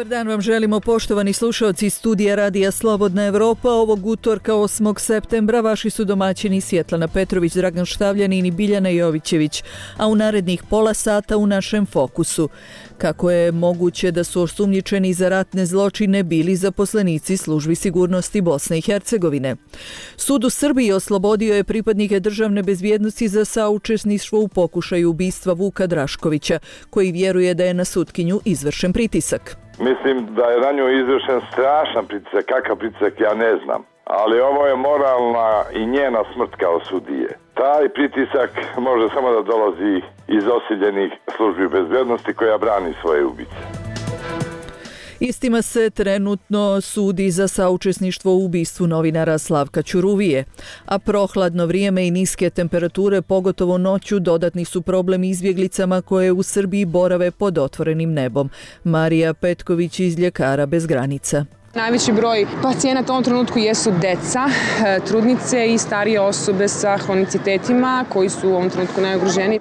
Dobar dan vam želimo, poštovani slušalci studija Radija Slobodna Evropa. Ovog utorka 8. septembra vaši su domaćini Svjetlana Petrović, Dragan Štavljanin i Biljana Jovićević, a u narednih pola sata u našem fokusu. Kako je moguće da su osumnjičeni za ratne zločine bili zaposlenici službi sigurnosti Bosne i Hercegovine? Sud u Srbiji oslobodio je pripadnike državne bezbjednosti za saučesništvo u pokušaju ubistva Vuka Draškovića, koji vjeruje da je na sutkinju izvršen pritisak. Mislim da je na nju izvršen strašan pritisak, kakav pritisak ja ne znam, ali ovo je moralna i njena smrt kao sudije. Taj pritisak može samo da dolazi iz osiljenih službi bezbjednosti koja brani svoje ubice. Istima se trenutno sudi za saučesništvo u ubistvu novinara Slavka Ćuruvije, a prohladno vrijeme i niske temperature, pogotovo noću, dodatni su problem izbjeglicama koje u Srbiji borave pod otvorenim nebom. Marija Petković iz Ljekara bez granica. Najveći broj pacijenata u ovom trenutku jesu deca, trudnice i starije osobe sa hronicitetima koji su u ovom trenutku najugroženiji.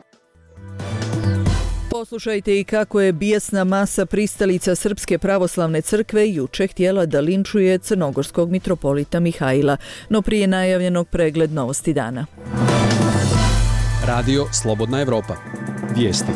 Poslušajte i kako je bijesna masa pristalica Srpske pravoslavne crkve juče htjela da linčuje crnogorskog mitropolita Mihajla, no prije najavljenog pregled novosti dana. Radio Slobodna Evropa. Vijesti.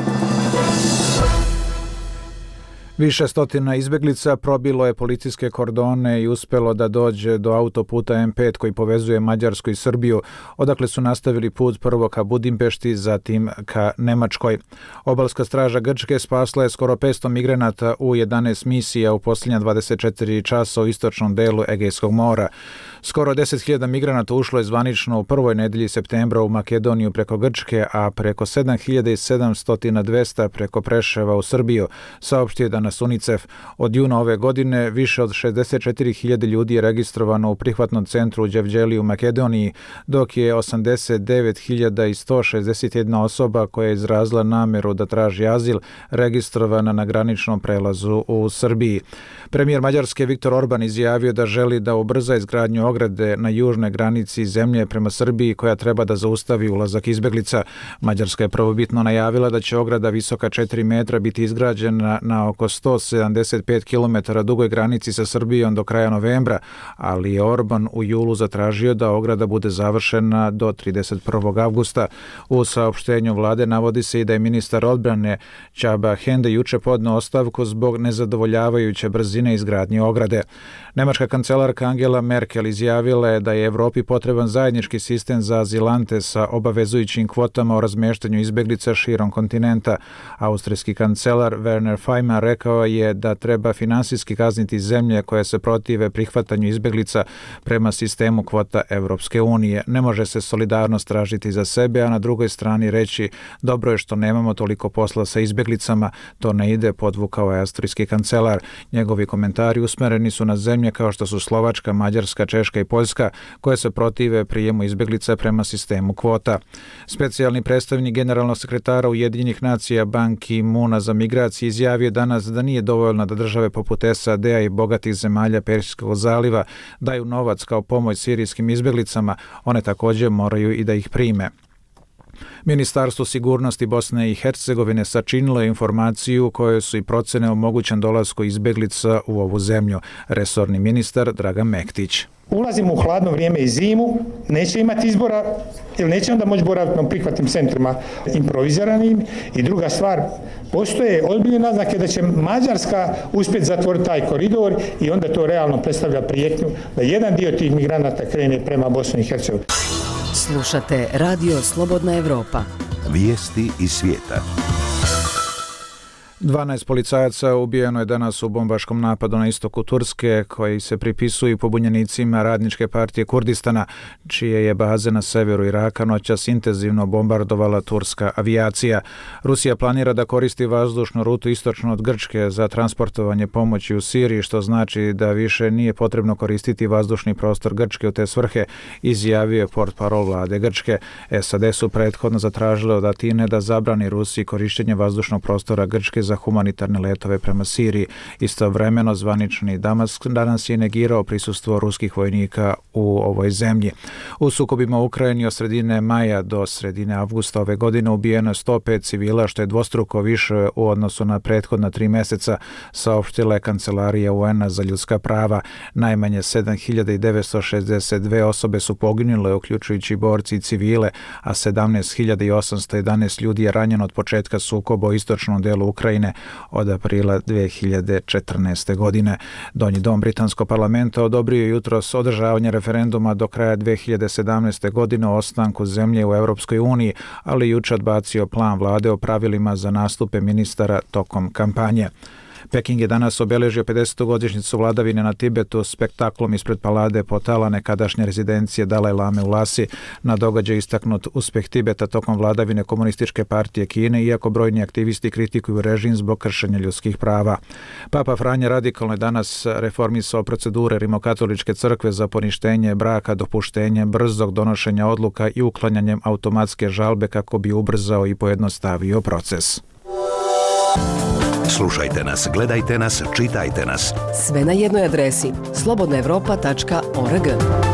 Više stotina izbjeglica probilo je policijske kordone i uspjelo da dođe do autoputa M5 koji povezuje Mađarsku i Srbiju, odakle su nastavili put prvo ka Budimpešti, zatim ka Nemačkoj. Obalska straža Grčke spasla je skoro 500 migranata u 11 misija u posljednja 24 časa u istočnom delu Egejskog mora. Skoro 10.000 migranata ušlo je zvanično u prvoj nedelji septembra u Makedoniju preko Grčke, a preko 7.700 preko Preševa u Srbiju, saopštio danas UNICEF. Od juna ove godine više od 64.000 ljudi je registrovano u prihvatnom centru u Đevđeli u Makedoniji, dok je 89.161 osoba koja je izrazila namjeru da traži azil registrovana na graničnom prelazu u Srbiji. Premijer Mađarske Viktor Orban izjavio da želi da ubrza izgradnju ograde na južnoj granici zemlje prema Srbiji koja treba da zaustavi ulazak izbjeglica. Mađarska je prvobitno najavila da će ograda visoka 4 metra biti izgrađena na oko 175 km dugoj granici sa Srbijom do kraja novembra, ali je Orban u julu zatražio da ograda bude završena do 31. avgusta. U saopštenju vlade navodi se i da je ministar odbrane Csaba Hende juče podneo ostavku zbog nezadovoljavajuće brzine izgradnje ograde. Nemačka kancelarka Angela Merkel izjavila je da je Evropi potreban zajednički sistem za azilante sa obavezujućim kvotama o razmještanju izbjeglica širom kontinenta. Austrijski kancelar Werner Faymann rekao je da treba finansijski kazniti zemlje koje se protive prihvatanju izbjeglica prema sistemu kvota Evropske unije. Ne može se solidarnost tražiti za sebe, a na drugoj strani reći dobro je što nemamo toliko posla sa izbjeglicama, to ne ide, podvukao je austrijski kancelar. Njegovi komentari usmjereni su na zemlje kao što su Slovačka, Mađarska, Češka i Poljska, koje se protive prijemu izbjeglica prema sistemu kvota. Specijalni predstavnik generalnog sekretara Ujedinjenih nacija Ban Ki-moona za migracije izjavio danas da nije dovoljno da države poput SAD-a i bogatih zemalja Perzijskog zaliva daju novac kao pomoć sirijskim izbjeglicama, one također moraju i da ih prime. Ministarstvo sigurnosti Bosne i Hercegovine sačinilo je informaciju u kojoj su i procjene o mogućem dolasku izbjeglica u ovu zemlju. Resorni ministar Dragan Mektić. Ulazimo u hladno vrijeme i zimu, neće imati izbora ili neće onda moći boraviti na prihvatnim centrima improviziranim. I druga stvar, postoje ozbiljne naznake da će Mađarska uspjeti zatvoriti taj koridor i onda to realno predstavlja prijetnju da jedan dio tih migranata krene prema Bosni i Hercegovini. Slušate Radio Slobodna Evropa. Vijesti iz svijeta. 12 policajaca ubijeno je danas u bombaškom napadu na istoku Turske, koji se pripisuju pobunjenicima Radničke partije Kurdistana, čije je baze na severu Iraka noćas intenzivno bombardovala turska avijacija. Rusija planira da koristi vazdušnu rutu istočno od Grčke za transportovanje pomoći u Siriji, što znači da više nije potrebno koristiti vazdušni prostor Grčke u te svrhe, izjavio je portparol vlade Grčke. SAD su prethodno zatražile od Atine da zabrani Rusiji korištenje vazdušnog prostora Grčke za humanitarne letove prema Siriji. Istovremeno zvanični Damask danas je negirao prisustvo ruskih vojnika u ovoj zemlji. U sukobima u Ukrajini od sredine maja do sredine avgusta ove godine ubijeno je 105 civila, što je dvostruko više u odnosu na prethodna 3 mjeseca, saopštila je Kancelarija UN-a za ljudska prava. Najmanje 7.962 osobe su poginule, uključujući borci i civile, a 17.811 ljudi je ranjeno od početka sukoba u istočnom delu Ukrajine od aprila 2014. godine. Donji dom britanskog parlamenta odobrio je jutros održavanje referenduma do kraja 2017. godine o ostanku zemlje u Europskoj uniji, ali juče odbacio plan vlade o pravilima za nastupe ministara tokom kampanje. Peking je danas obeležio 50. godišnjicu vladavine na Tibetu spektaklom ispred Palade Potala, nekadašnje rezidencije Dalaj Lame u Lasi. Na događaju istaknut uspeh Tibeta tokom vladavine Komunističke partije Kine, iako brojni aktivisti kritikuju režim zbog kršenja ljudskih prava. Papa Franje radikalno je danas reformisao procedure Rimokatoličke crkve za poništenje braka, dopuštenje brzog donošenja odluka i uklanjanjem automatske žalbe kako bi ubrzao i pojednostavio proces. Slušajte nas, gledajte nas, čitajte nas. Sve na jednoj adresi slobodnaevropa.org.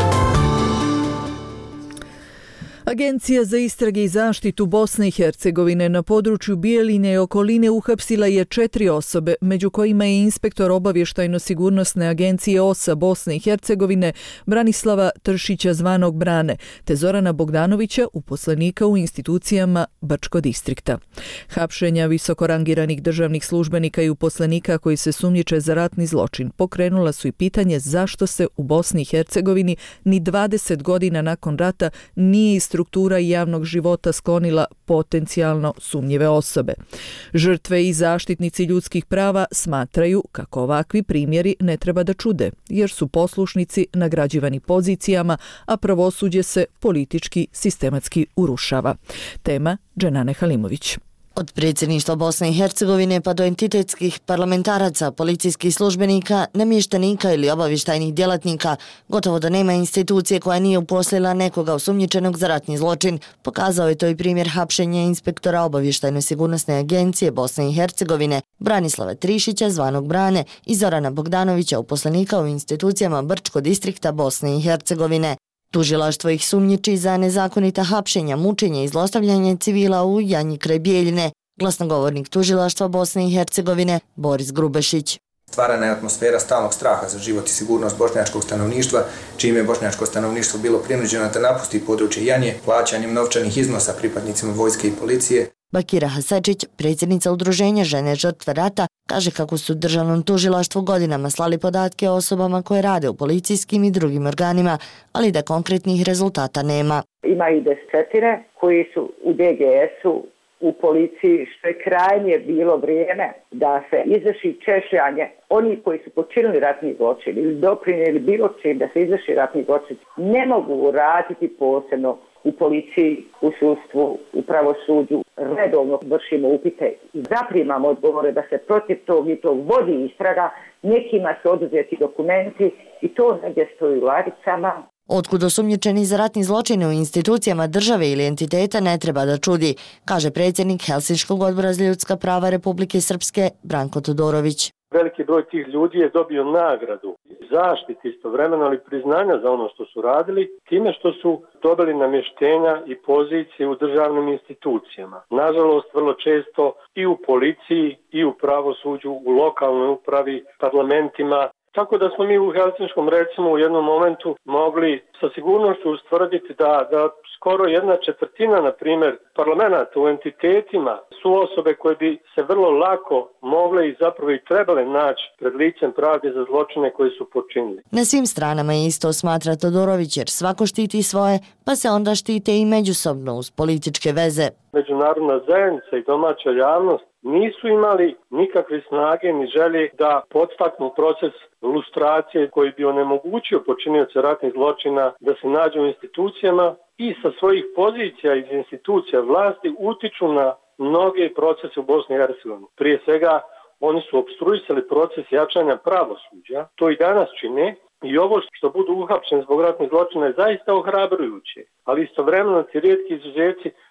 Agencija za istrage i zaštitu Bosne i Hercegovine na području Bijeljine i okoline uhapsila je 4 osobe, među kojima je inspektor obavještajno-sigurnosne agencije OSA Bosne i Hercegovine Branislava Tršića zvanog Brane, te Zorana Bogdanovića, uposlenika u institucijama Brčko distrikta. Hapšenja visokorangiranih državnih službenika i uposlenika koji se sumnjiče za ratni zločin pokrenula su i pitanje zašto se u Bosni i Hercegovini ni 20 godina nakon rata nije iz struktura javnog života sklonila potencijalno sumnjive osobe. Žrtve i zaštitnici ljudskih prava smatraju kako ovakvi primjeri ne treba da čude, jer su poslušnici nagrađivani pozicijama, a pravosuđe se politički sistematski urušava. Tema Dženane Halimović. Od predsjedništva Bosne i Hercegovine pa do entitetskih parlamentaraca, policijskih službenika, namještenika ili obavještajnih djelatnika, gotovo da nema institucije koja nije uposlila nekoga osumnjičenog za ratni zločin. Pokazao je to i primjer hapšenja inspektora obavještajno-sigurnosne agencije Bosne i Hercegovine Branislava Trišića zvanog Brane i Zorana Bogdanovića, uposlenika u institucijama Brčko distrikta Bosne i Hercegovine. Tužilaštvo ih sumnjiči za nezakonita hapšenja, mučenje i zlostavljanje civila u Janji kraj Bijeljine. Glasnogovornik tužilaštva Bosne i Hercegovine Boris Grubešić. Stvarana je atmosfera stalnog straha za život i sigurnost bošnjačkog stanovništva, čime je bošnjačko stanovništvo bilo prinuđeno da napusti područje Janje plaćanjem novčanih iznosa pripadnicima vojske i policije. Bakira Hasečić, predsjednica udruženja Žene žrtve rata, kaže kako su državnom tužilaštvu godinama slali podatke o osobama koje rade u policijskim i drugim organima, ali da konkretnih rezultata nema. Ima i desetine koji su u DGS-u, u policiji, što je krajnje bilo vrijeme da se izvrši češljanje oni koji su počinili ratni zločin ili doprinijeli bilo čim da se izvrši ratni zločin. Ne mogu raditi posebno u policiji, u sudstvu, u pravosuđu. Redovno vršimo upite i zaprimamo odgovore da se protiv tog i tog vodi istraga, nekima su oduzeti dokumenti i to negdje stoji u ladicama. Otkud osumnjičeni za ratni zločin u institucijama države ili entiteta ne treba da čudi, kaže predsjednik Helsinškog odbora za ljudska prava Republike Srpske Branko Todorović. Veliki broj tih ljudi je dobio nagradu, zaštitu istovremeno, ali priznanja za ono što su radili, time što su dobili namještenja i pozicije u državnim institucijama. Nažalost, vrlo često i u policiji, i u pravosuđu, u lokalnoj upravi, parlamentima. Tako da smo mi u Helsinškom recimo u jednom momentu mogli sa sigurnošću ustvrditi da skoro 1/4, na primjer, parlamenata u entitetima su osobe koje bi se vrlo lako mogle i zapravo i trebale naći pred licem pravde za zločine koje su počinili. Na svim stranama je isto, smatra Todorović, jer svako štiti svoje, pa se onda štite i međusobno uz političke veze. Međunarodna zajednica i domaća javnost nisu imali nikakve snage ni želje da podstaknu proces lustracije koji bi onemogućio počinioce ratnih zločina da se nađu u institucijama i sa svojih pozicija iz institucija vlasti utiču na mnoge procese u Bosni i Hercegovini. Prije svega, oni su opstruisali proces jačanja pravosuđa, to i danas čine, i ovo što budu uhapšeni zbog ratnih zločina je zaista ohrabrujuće, ali istovremeno ti rijetki izuzeci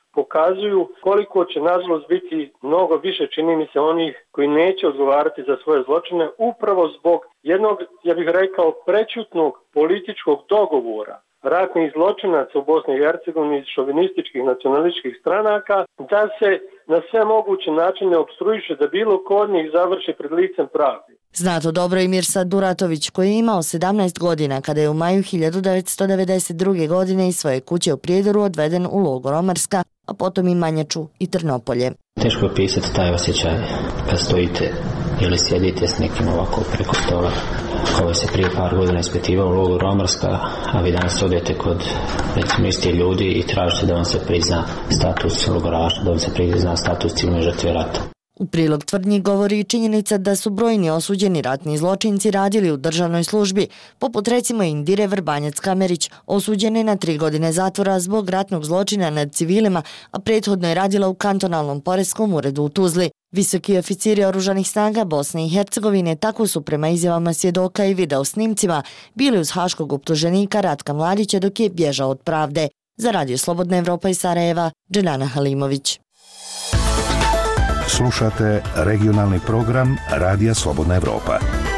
pokazuju koliko će nažalost biti mnogo više, čini mi se, onih koji neće odgovarati za svoje zločine upravo zbog jednog, ja bih rekao, prećutnog političkog dogovora ratnih zločinaca u Bosni i Hercegovini iz šovinističkih nacionalističkih stranaka da se na sve moguće načine opstruiše da bilo ko od njih završi pred licem pravde. Zna to dobro i Mirsad Duratović, koji je imao 17 godina kada je u maju 1992. godine iz svoje kuće u Prijedoru odveden u logor Omarska, a potom i Manjaču i Trnopolje. Teško je opisati taj osjećaj kad stojite ili sjedite s nekim ovako preko stola koji se prije par godina ispitivao u logoru Omarska, a vi danas odete kod recimo isti ljudi i tražite da vam se prizna status logoraša, da vam se prizna status civilne žrtve rata. U prilog tvrdnji govori i činjenica da su brojni osuđeni ratni zločinci radili u državnoj službi, poput recimo Indire Vrbanjac-Kamerić, osuđene na 3 godine zatvora zbog ratnog zločina nad civilima, a prethodno je radila u kantonalnom poreskom uredu u Tuzli. Visoki oficiri oružanih snaga Bosne i Hercegovine tako su prema izjavama svjedoka i video snimcima bili uz haškog optuženika Ratka Mladića dok je bježao od pravde. Za Radio Slobodna Evropa iz Sarajeva, Dželjana Halimović. Slušate regionalni program Radija Slobodna Evropa.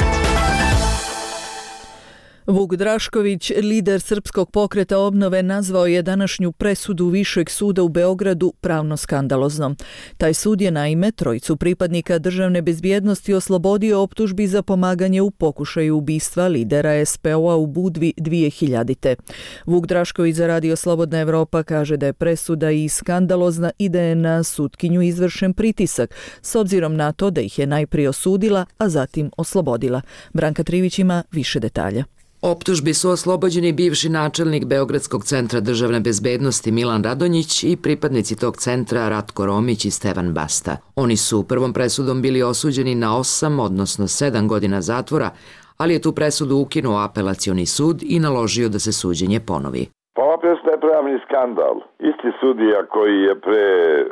Vuk Drašković, lider Srpskog pokreta obnove, nazvao je današnju presudu Višeg suda u Beogradu pravno skandaloznom. Taj sud je naime trojicu pripadnika državne bezbjednosti oslobodio optužbi za pomaganje u pokušaju ubistva lidera SPO-a u Budvi 2000. Vuk Drašković za Radio Slobodna Evropa kaže da je presuda i skandalozna i da je na sutkinju izvršen pritisak, s obzirom na to da ih je najprije osudila, a zatim oslobodila. Branka Trivić ima više detalja. Optužbi su oslobođeni bivši načelnik Beogradskog centra državne bezbednosti Milan Radonjić i pripadnici tog centra Ratko Romić i Stevan Basta. Oni su prvom presudom bili osuđeni na 8, odnosno 7 godina zatvora, ali je tu presudu ukinuo apelacioni sud i naložio da se suđenje ponovi. Ova presuda je pravni skandal. Isti sudija koji je pre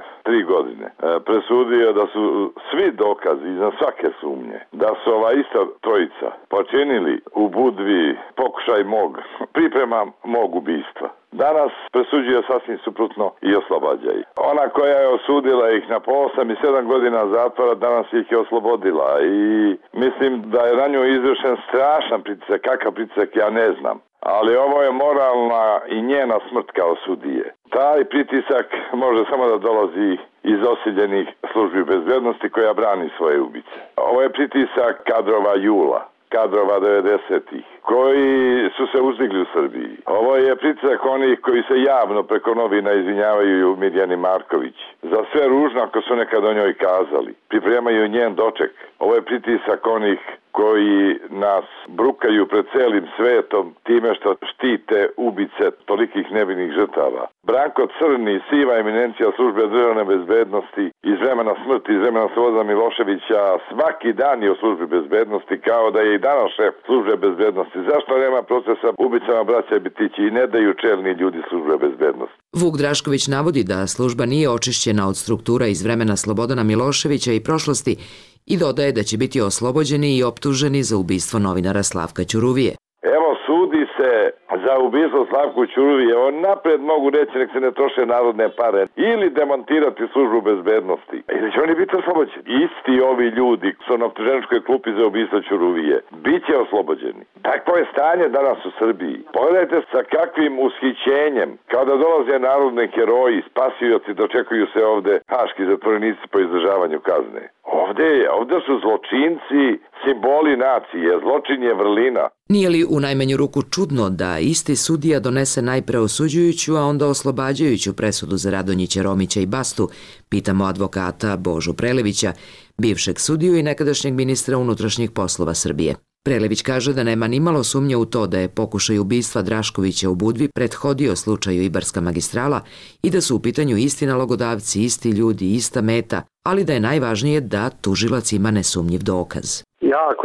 3 godine presudio da su svi dokazi iznad svake sumnje da su ova ista trojica počinili u Budvi pokušaj priprema mog ubistva. Danas presuđuje sasvim suprotno i oslobađa ih. Ona koja je osudila ih na po 8 i 7 godina zatvora, danas ih je oslobodila i mislim da je na nju izvršen strašan pritisak. Kakav pritisak ja ne znam. Ali ovo je moralna i njena smrt kao sudije. Taj pritisak može samo da dolazi iz osiljenih službi bezbjednosti koja brani svoje ubice. Ovo je pritisak kadrova jula, kadrova 90-ih, koji su se uzdigli u Srbiji. Ovo je pritisak onih koji se javno preko novina izvinjavaju Mirjani Marković za sve ružno ako su nekad o njoj kazali. Pripremaju njen doček. Ovo je pritisak onih koji nas brukaju pred celim svetom time što štite ubice tolikih nevinih žrtava. Branko Crni, siva eminencija službe državne bezbednosti iz vremena smrti, iz vremena Slobodana Miloševića, svaki dan je u službi bezbednosti kao da je i danas šef službe bezbednosti. Zašto nema procesa ubicama braća Bitići i ne daju čelni ljudi službe bezbednosti? Vuk Drašković navodi da služba nije očišćena od struktura iz vremena Slobodana Miloševića i prošlosti i dodaje da će biti oslobođeni i optuženi za ubistvo novinara Slavka Ćuruvije. Evo, sudi se za ubistvo Slavku Ćuruvije. On napred mogu reći nek se ne troše narodne pare ili demontirati službu bezbednosti. Ili će oni biti oslobođeni. Isti ovi ljudi su na optuženičkoj klupi za ubistvo Ćuruvije. Biće oslobođeni. Takvo je stanje danas u Srbiji. Pogledajte sa kakvim ushićenjem kada dolaze narodni heroji, spasioci, dočekuju se ovde haški zatvorenici po izdržavanju kazne. Ovde su zločinci simboli nacije, zločin je vrlina. Nije li u najmanju ruku čudno da isti sudija donese najpre osuđujuću, a onda oslobađajuću presudu za Radonjića, Romića i Bastu, pitamo advokata Božu Prelevića, bivšeg sudiju i nekadašnjeg ministra unutrašnjih poslova Srbije. Prelević kaže da nema nimalo sumnje u to da je pokušaj ubistva Draškovića u Budvi prethodio slučaju Ibarska magistrala i da su u pitanju isti nalogodavci, isti ljudi, ista meta, ali da je najvažnije da tužilac ima nesumnjiv dokaz. Jako je teško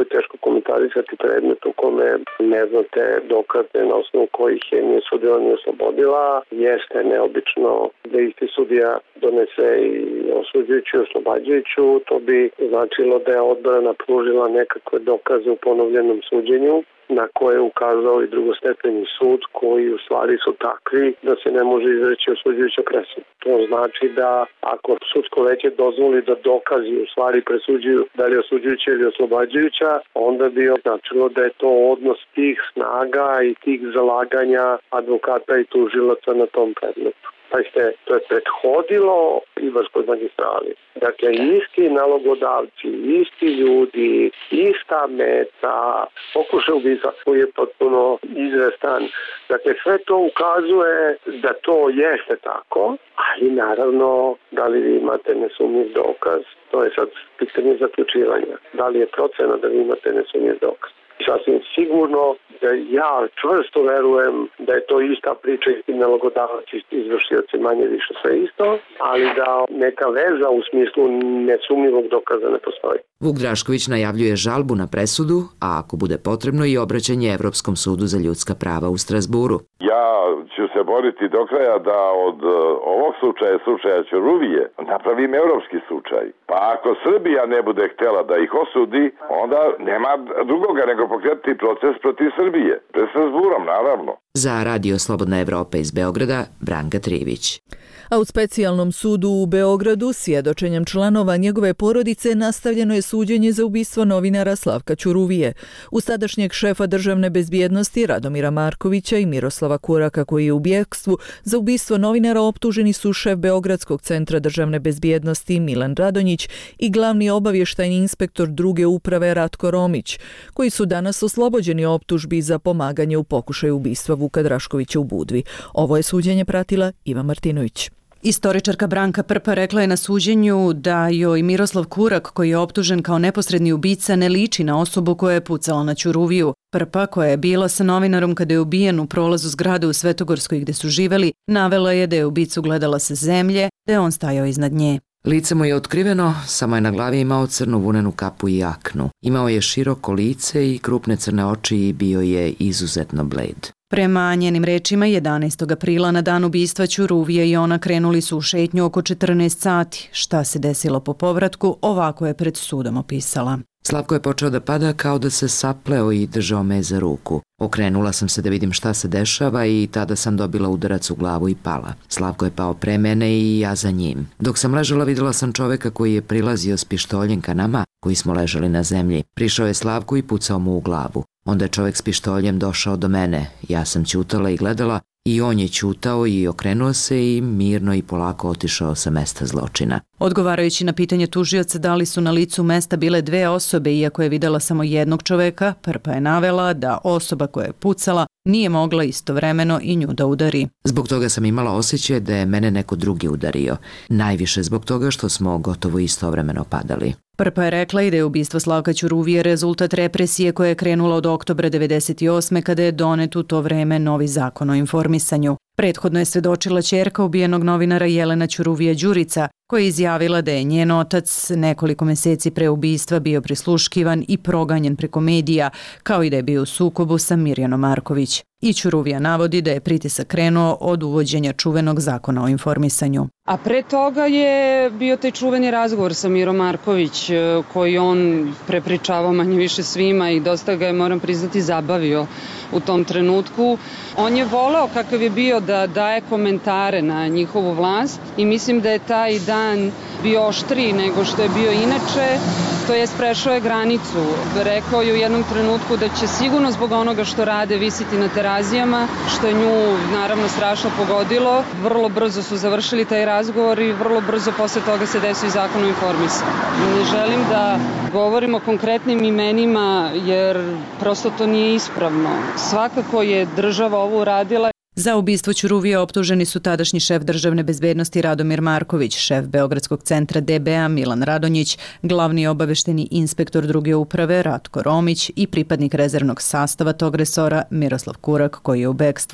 komentarisati predmet u kome ne znate dokaze na osnovu kojih je nije sudila ni oslobodila. Jeste neobično da isti sudija donese i osuđujuću i oslobađajuću. To bi značilo da je odbrana pružila nekakve dokaze u ponovljenom suđenju na koje je ukazao i drugostepeni sud, koji u stvari su takvi da se ne može izreći osuđujuća presuda. To znači da ako sudsko veće dozvoli da dokazi u stvari presuđuju da li je osuđujuća ili oslobađajuća, onda bi značilo da je to odnos tih snaga i tih zalaganja advokata i tužilaca na tom predmetu. To je prethodilo Ibarskoj magistrali. Dakle, isti nalogodavci, isti ljudi, ista meta, pokušaj ubistva koji je potpuno izvestan. Dakle, sve to ukazuje da to jeste tako, ali naravno, da li vi imate nesumnjiv dokaz, to je sad pitanje zaključivanja. Da li je procena da vi imate nesumnjiv dokaz? Sasvim sigurno da ja čvrsto verujem da je to ista priča, isti nalogodavac, izvršioci, manje više sve isto, ali da neka veza u smislu nesumnjivog dokaza ne postoji. Vuk Drašković najavljuje žalbu na presudu, a ako bude potrebno i obraćanje Evropskom sudu za ljudska prava u Strasburu. Ja ću se boriti do kraja da od ovog slučaja Ćuruvije napravim evropski slučaj. Pa ako Srbija ne bude htjela da ih osudi, onda nema drugoga nego pokrenuti proces protiv Srbije. Pred Strasburom, naravno. Za Radio Slobodna Evropa iz Beograda, Branka Trivić. A u specijalnom sudu u Beogradu svjedočenjem članova njegove porodice nastavljeno je suđenje za ubistvo novinara Slavka Ćuruvije. Uz tadašnjeg šefa državne bezbjednosti Radomira Markovića i Miroslava Kuraka, koji je u bjekstvu, za ubistvo novinara optuženi su šef Beogradskog centra državne bezbjednosti Milan Radonjić i glavni obavještajni inspektor druge uprave Ratko Romić, koji su danas oslobođeni optužbi za pomaganje u pokušaju ubistva Vuka Draškovića u Budvi. Ovo je suđenje pratila Iva Martinović. Istoričarka Branka Prpa rekla je na suđenju da joj Miroslav Kurak, koji je optužen kao neposredni ubica, ne liči na osobu koja je pucala na Ćuruviju. Prpa, koja je bila sa novinarom kada je ubijen u prolazu zgrade u Svetogorskoj gdje su živeli, navela je da je ubicu gledala sa zemlje, da je on stajao iznad nje. Lice mu je otkriveno, samo je na glavi imao crnu vunenu kapu i jaknu. Imao je široko lice i krupne crne oči i bio je izuzetno bled. Prema njenim rečima, 11. aprila na dan ubistva Ćuruvije i ona krenuli su u šetnju oko 14 sati. Šta se desilo po povratku, ovako je pred sudom opisala. Slavko je počeo da pada kao da se sapleo i držao me za ruku. Okrenula sam se da vidim šta se dešava i tada sam dobila udarac u glavu i pala. Slavko je pao pre mene i ja za njim. Dok sam ležala vidjela sam čoveka koji je prilazio s pištoljem ka nama, koji smo ležali na zemlji. Prišao je Slavku i pucao mu u glavu. Onda je čovjek s pištoljem došao do mene. Ja sam ćutala i gledala i on je ćutao i okrenuo se i mirno i polako otišao sa mesta zločina. Odgovarajući na pitanje tužioca da li su na licu mesta bile dve osobe, iako je vidjela samo jednog čoveka, Prpa je navela da osoba koja je pucala nije mogla istovremeno i nju da udari. Zbog toga sam imala osjećaj da je mene neko drugi udario. Najviše zbog toga što smo gotovo istovremeno padali. Prpa je rekla i da je ubistvo Slavka Ćuruvije rezultat represije koja je krenula od oktobra 1998. kada je donet u to vreme novi zakon o informisanju. Prethodno je svedočila ćerka ubijenog novinara Jelena Ćuruvije Đurica, koja je izjavila da je njen otac nekoliko mjeseci pre ubistva bio prisluškivan i proganjen preko medija, kao i da je bio u sukobu sa Mirjanom Marković. I Ćuruvija navodi da je pritisak krenuo od uvođenja čuvenog zakona o informisanju. A pre toga je bio taj čuveni razgovor sa Mirom Marković koji on prepričavao manje više svima i dosta ga je, moram priznati, zabavio u tom trenutku. On je voleo kakav je bio da daje komentare na njihovu vlast i mislim da je taj dan bio oštriji nego što je bio inače, to jest prešao je granicu. Rekao je u jednom trenutku da će sigurno zbog onoga što rade visiti na terazijama, što je nju naravno strašno pogodilo. Vrlo brzo su završili taj razgovor i vrlo brzo posle toga se desio i zakon o informisanju. Ne želim da govorim o konkretnim imenima jer prosto to nije ispravno. Svakako je država ovo uradila. Za ubistvo Ćuruvije optuženi su tadašnji šef državne bezbednosti Radomir Marković, šef Beogradskog centra DBA Milan Radonjić, glavni obavešteni inspektor druge uprave Ratko Romić i pripadnik rezervnog sastava tog resora Miroslav Kurak, koji je u bekstvu.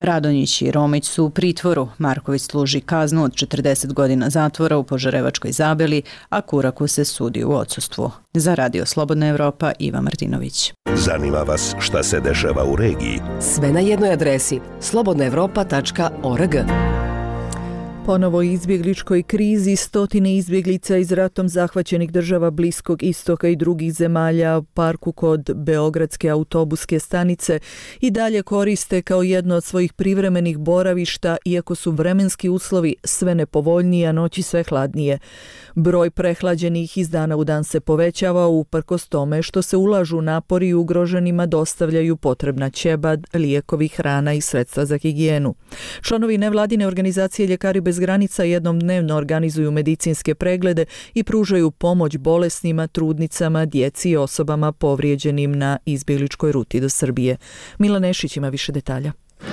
Radonjić i Romić su u pritvoru. Marković služi kaznu od 40 godina zatvora u Požarevačkoj Zabeli, a Kuraku se sudi u odsustvu. Za Radio Slobodna Evropa, Iva Martinović. Zanima vas šta se dešava u regiji? Sve na jednoj adresi slobodnaevropa.org. Ponovo izbjegličkoj krizi, stotine izbjeglica iz ratom zahvaćenih država Bliskog istoka i drugih zemalja u parku kod Beogradske autobuske stanice i dalje koriste kao jedno od svojih privremenih boravišta, iako su vremenski uslovi sve nepovoljniji, a noći sve hladnije. Broj prehlađenih iz dana u dan se povećava, uprkos tome što se ulažu napori i ugroženima dostavljaju potrebna ćebad, lijekovi, hrana i sredstva za higijenu. Članovi nevladine organizacije Ljekari bez granica jednom dnevno organizuju medicinske preglede i pružaju pomoć bolesnima, trudnicama, djeci i osobama povrijeđenim na izbjegličkoj ruti do Srbije. Mila Nešić ima više detalja.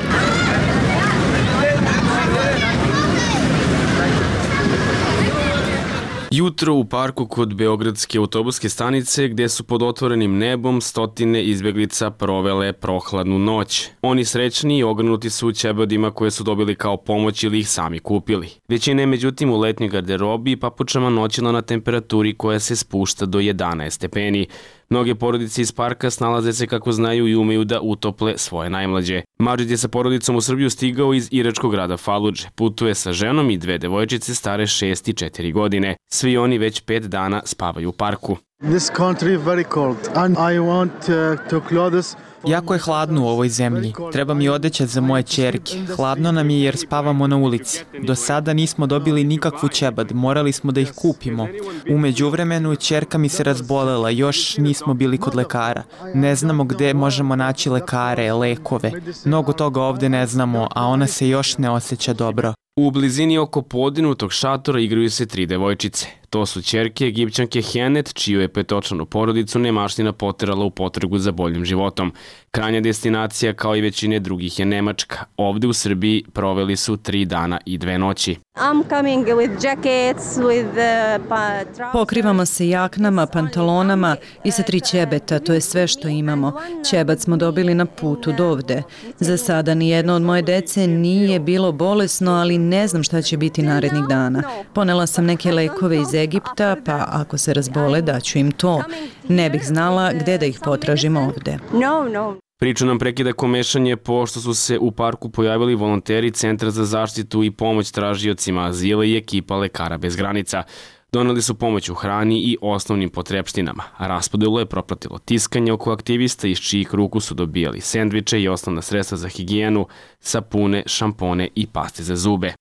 Jutro u parku kod Beogradske autobuske stanice, gdje su pod otvorenim nebom stotine izbjeglica provele prohladnu noć. Oni srećni i ogrnuti su u ćebadima koje su dobili kao pomoć ili ih sami kupili. Većina je međutim u letnjoj garderobi i papučama noćila na temperaturi koja se spušta do 11 stepeni. Mnoge porodice iz parka snalaze se kako znaju i umeju da utople svoje najmlađe. Madžid je sa porodicom u Srbiju stigao iz iračkog grada Faludže. Putuje sa ženom i dve devojčice stare 6 i 4 godine. Svi oni već 5 dana spavaju u parku. This country is very cold and I want to clothes. Jako je hladno u ovoj zemlji. Treba mi odeća za moje ćerke. Hladno nam je jer spavamo na ulici. Do sada nismo dobili nikakvu ćebad, morali smo da ih kupimo. U međuvremenu ćerka mi se razbolela, još nismo bili kod lekara. Ne znamo gde možemo naći lekare, lekove. Mnogo toga ovde ne znamo, a ona se još ne osjeća dobro. U blizini oko podignutog šatora igraju se 3 devojčice. To su ćerke Egipćanke Henet, čiju je petočlanu porodicu nemaština poterala u potragu za boljim životom. Krajnja destinacija, kao i većine drugih, je Nemačka. Ovde u Srbiji proveli su 3 dana i 2 noći. Pokrivamo se jaknama, pantalonama i sa 3 ćebeta, to je sve što imamo. Ćebat smo dobili na putu do ovde. Za sada nijedno od moje dece nije bilo bolesno, ali ne znam šta će biti narednih dana. Ponela sam neke lekove iz Egipta, pa ako se razbole daću im to. Ne bih znala gde da ih potražim ovde. Priču nam prekida komešanje pošto su se u parku pojavili volonteri Centra za zaštitu i pomoć tražiocima azila i ekipa Lekara bez granica. Doneli su pomoć u hrani i osnovnim potrepštinama. Raspodelu je propratilo tiskanje oko aktivista iz čijih ruku su dobijali sendviče i osnovna sredstva za higijenu, sapune, šampone i paste za zube.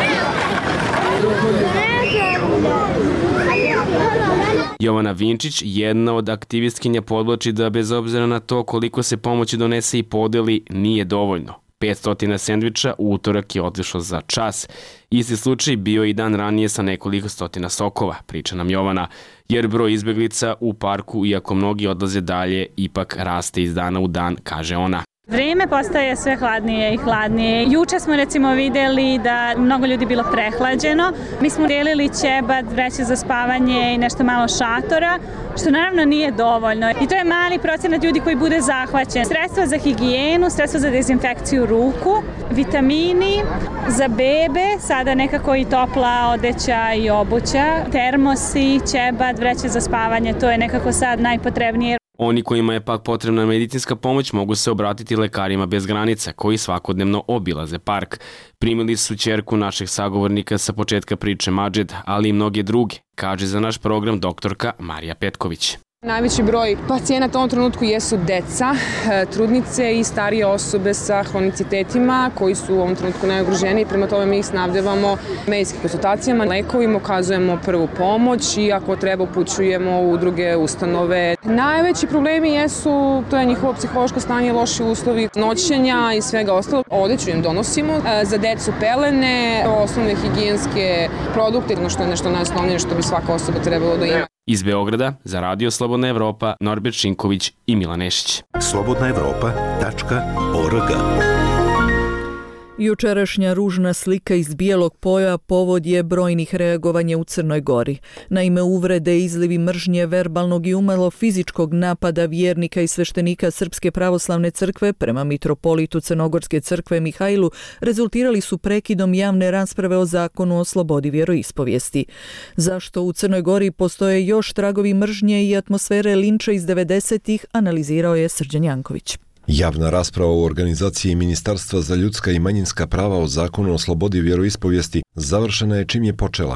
Jovana Vinčić, jedna od aktivistkinja, podvlači da bez obzira na to koliko se pomoći donese i podeli, nije dovoljno. 500 sendviča u utorak je otišlo za čas. Isti slučaj bio i dan ranije sa nekoliko stotina sokova, priča nam Jovana, jer broj izbjeglica u parku, iako mnogi odlaze dalje, ipak raste iz dana u dan, kaže ona. Vreme postaje sve hladnije i hladnije. Juče smo recimo videli da mnogo ljudi bilo prehlađeno. Mi smo delili ćebad, vreće za spavanje i nešto malo šatora, što naravno nije dovoljno. I to je mali procenat ljudi koji bude zahvaćen. Sredstva za higijenu, sredstva za dezinfekciju ruku, vitamini, za bebe, sada nekako i topla odeća i obuća, termosi, ćebad, vreće za spavanje, to je nekako sad najpotrebnije. Oni kojima je pak potrebna medicinska pomoć mogu se obratiti Lekarima bez granica, koji svakodnevno obilaze park. Primili su ćerku našeg sagovornika sa početka priče Madžid, ali i mnoge druge, kaže za naš program doktorka Marija Petković. Najveći broj pacijenata u ovom trenutku jesu deca, trudnice i starije osobe sa hronicitetima koji su u ovom trenutku najugroženiji. Prema tome mi ih snabdevamo medicinskim konsultacijama, lekovima, ukazujemo prvu pomoć i ako treba upućujemo u druge ustanove. Najveći problemi jesu, to je njihovo psihološko stanje, loši uslovi noćenja i svega ostalo. Odeću im donosimo, za decu pelene, osnovne higijenske produkte, što je nešto najosnovnije što bi svaka osoba trebalo da ima. Iz Beograda za Radio Slobodna Evropa, Norbert Šinković i Mila Nešić. slobodnaevropa.org. Jučerašnja ružna slika iz bijelog polja povod je brojnih reagovanja u Crnoj Gori. Naime, uvrede, izlivi mržnje, verbalnog i umalo fizičkog napada vjernika i sveštenika Srpske pravoslavne crkve prema mitropolitu Crnogorske crkve Mihajlu rezultirali su prekidom javne rasprave o zakonu o slobodi vjeroispovijesti. Zašto u Crnoj Gori postoje još tragovi mržnje i atmosfere linča iz 90-ih, analizirao je Srđan Janković. Javna rasprava u organizaciji Ministarstva za ljudska i manjinska prava o zakonu o slobodi vjeroispovijesti završena je čim je počela.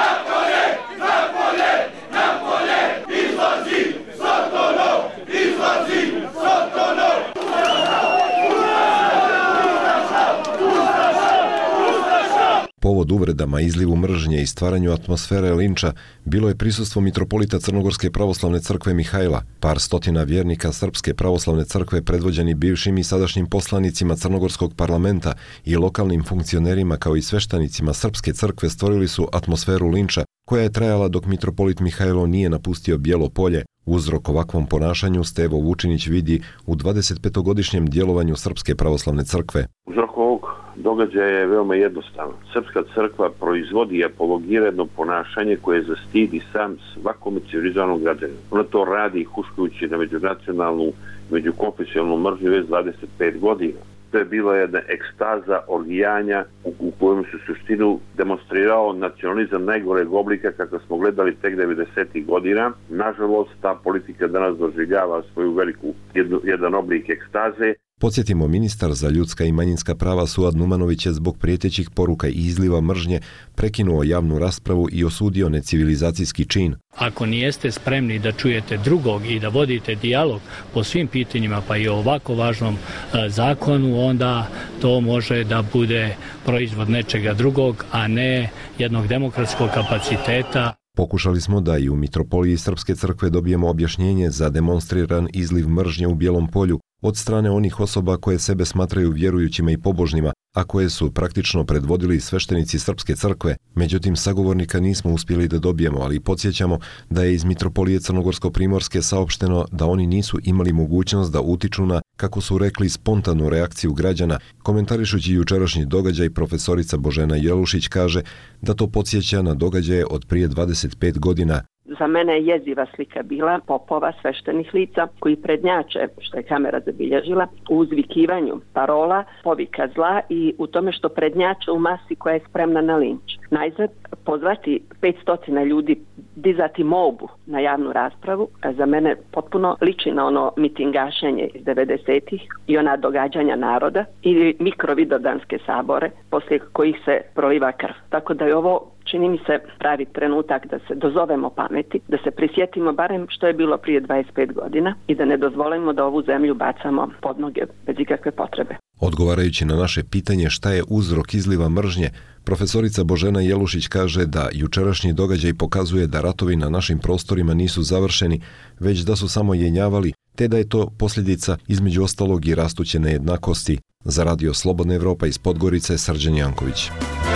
Povod uvredama, izlivu mržnje i stvaranju atmosfere linča bilo je prisustvo mitropolita Crnogorske pravoslavne crkve Mihajla, par stotina vjernika Srpske pravoslavne crkve predvođeni bivšim i sadašnjim poslanicima Crnogorskog parlamenta i lokalnim funkcionerima kao i sveštenicima Srpske crkve stvorili su atmosferu linča koja je trajala dok mitropolit Mihajlo nije napustio Bijelo polje. Uzrok ovakvom ponašanju Stevo Vučinić vidi u 25-godišnjem djelovanju Srpske pravoslavne crkve. Uzrok ovog događaja je veoma jednostavan. Srpska crkva proizvodi i apologira jedno ponašanje koje zastidi sam svakom civilizovanom građaninu. Ona to radi huškajući na međunacionalnu, međukonfesionalnu mržnju već 25 godina. To je bila jedna ekstaza orgijanja u kojem se suštinu demonstrirao nacionalizam najgoreg oblika kako smo gledali tek 90. godina. Nažalost, ta politika danas doživljava svoju veliku jedan oblik ekstaze. Podsjetimo, ministar za ljudska i manjinska prava Suad Numanović je zbog prijetećih poruka i izliva mržnje prekinuo javnu raspravu i osudio necivilizacijski čin. Ako nijeste spremni da čujete drugog i da vodite dijalog po svim pitanjima, pa i o ovako važnom zakonu, onda to može da bude proizvod nečega drugog, a ne jednog demokratskog kapaciteta. Pokušali smo da i u mitropoliji Srpske crkve dobijemo objašnjenje za demonstriran izliv mržnje u Bijelom polju od strane onih osoba koje sebe smatraju vjerujućima i pobožnima, a koje su praktično predvodili sveštenici Srpske crkve. Međutim, sagovornika nismo uspjeli da dobijemo, ali podsjećamo da je iz mitropolije Crnogorsko-primorske saopšteno da oni nisu imali mogućnost da utiču na, kako su rekli, spontanu reakciju građana. Komentarišući jučerašnji događaj, profesorica Božena Jelušić kaže da to podsjeća na događaje od prije 25 godina. Za mene je jeziva slika bila popova sveštenih lica koji prednjače, što je kamera zabilježila, u uzvikivanju parola, povika zla i u tome što prednjače u masi koja je spremna na linč. Najzad, pozvati 500 ljudi, dizati molbu na javnu raspravu, za mene potpuno liči na ono mitingašenje iz 90-ih i ona događanja naroda ili mikrovidovdanske sabore poslije kojih se proliva krv. Tako da je ovo, čini mi se, pravi trenutak da se dozovemo pameti, da se prisjetimo barem što je bilo prije 25 godina i da ne dozvolimo da ovu zemlju bacamo pod noge bez ikakve potrebe. Odgovarajući na naše pitanje šta je uzrok izliva mržnje, profesorica Božena Jelušić kaže da jučerašnji događaj pokazuje da ratovi na našim prostorima nisu završeni, već da su samo jenjavali, te da je to posljedica između ostalog i rastuće nejednakosti. Za Radio Slobodna Evropa iz Podgorice, Srđan Janković.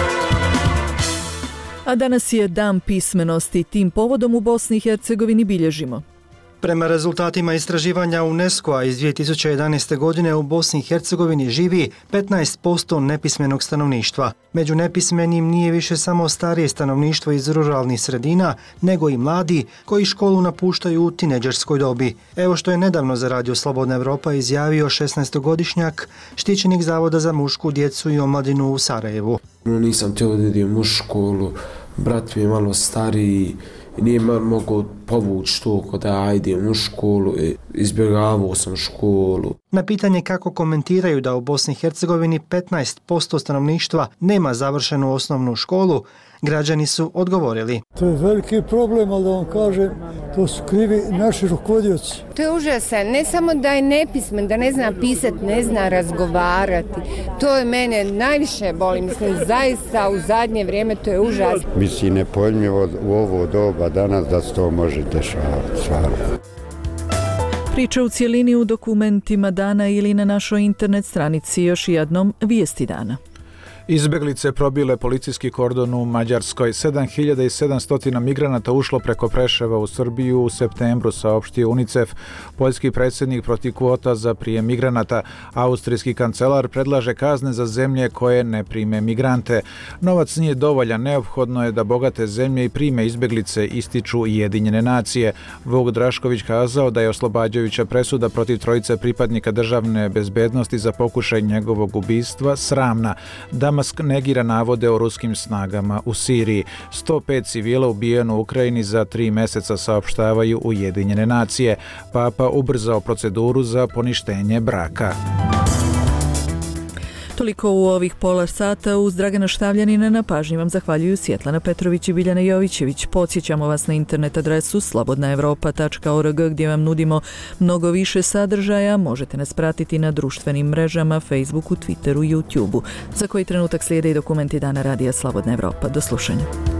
A danas je Dan pismenosti. Tim povodom u Bosni i Hercegovini bilježimo. Prema rezultatima istraživanja UNESCO-a iz 2011. godine u Bosni i Hercegovini živi 15% nepismenog stanovništva. Među nepismenim nije više samo starije stanovništvo iz ruralnih sredina, nego i mladi koji školu napuštaju u tineđerskoj dobi. Evo što je nedavno za Radio Slobodna Evropa izjavio 16-godišnjak, štićenik Zavoda za mušku djecu i omladinu u Sarajevu. Nisam htio da idem u školu, brat mi je malo stariji, nije mogao povući to da idem u školu, izbjegavao sam školu. Na pitanje kako komentiraju da u Bosni i Hercegovini 15% stanovništva nema završenu osnovnu školu, građani su odgovorili. To je veliki problem, ali da vam kažem, to su krivi naši rukovodioci. To je užasan, ne samo da je nepismen, da ne zna pisati, ne zna razgovarati. To je mene najviše boli, mislim, zaista u zadnje vrijeme to je užas. Mislim, nepojmljivo u ovo doba danas da se to može dešavati, stvarno. Priča u cijelini u dokumentima dana ili na našoj internet stranici. Još jednom vijesti dana. Izbeglice probile policijski kordon u Mađarskoj. 7700 migranata ušlo preko Preševa u Srbiju u septembru, saopštio UNICEF. Poljski predsjednik protiv kvota za prijem migranata. Austrijski kancelar predlaže kazne za zemlje koje ne prime migrante. Novac nije dovoljan, neophodno je da bogate zemlje i prime izbeglice, ističu Ujedinjene nacije. Vuk Drašković kazao da je oslobađajuća presuda protiv trojice pripadnika državne bezbednosti za pokušaj njegovog ubistva sramna. Damask negira navode o ruskim snagama u Siriji. 105 civila ubijeno u Ukrajini za 3 meseca, saopštavaju Ujedinjene nacije. Papa ubrzao proceduru za poništenje braka. Toliko u ovih pola sata. Uz Dragana Štavljanina na pažnji vam zahvaljuju Svjetlana Petrović i Biljana Jovićević. Podsjećamo vas na internet adresu slobodnaevropa.org gdje vam nudimo mnogo više sadržaja. Možete nas pratiti na društvenim mrežama, Facebooku, Twitteru, YouTubeu. Za koji trenutak slijede i dokumenti Dana radija Slobodna Evropa. Do slušanja.